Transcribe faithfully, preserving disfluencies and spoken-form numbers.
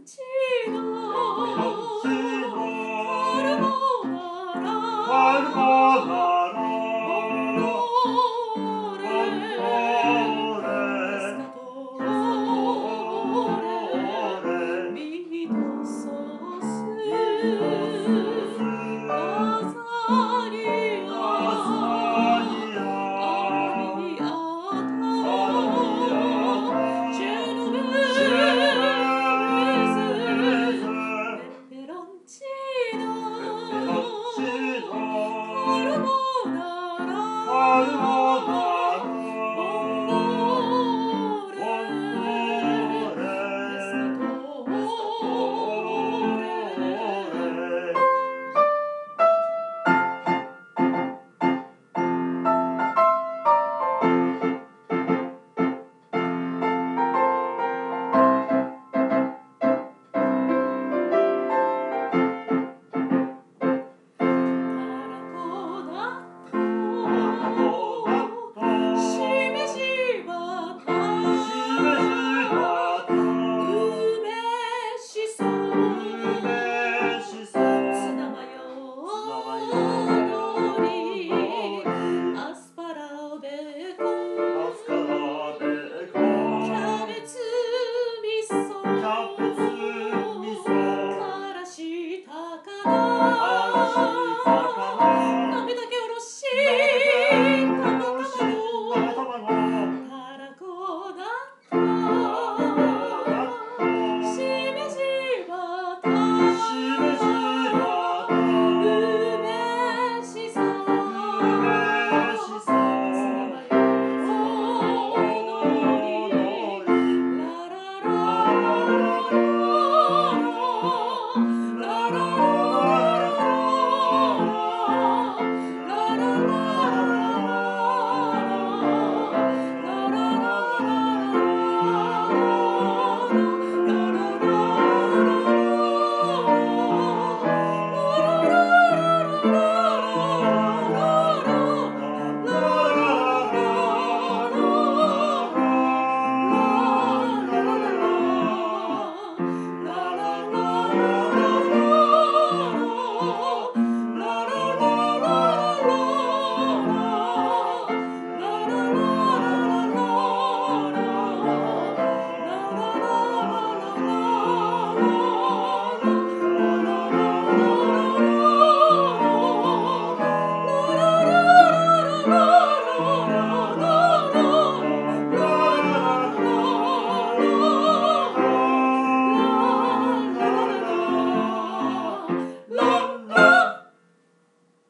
チーノカルボナラカルボナラボンゴーレペスカトーレミートソースラザニアアミアタジェノベーゼペペロンチーノカルボナラボンゴーレペスカトーレからしたかな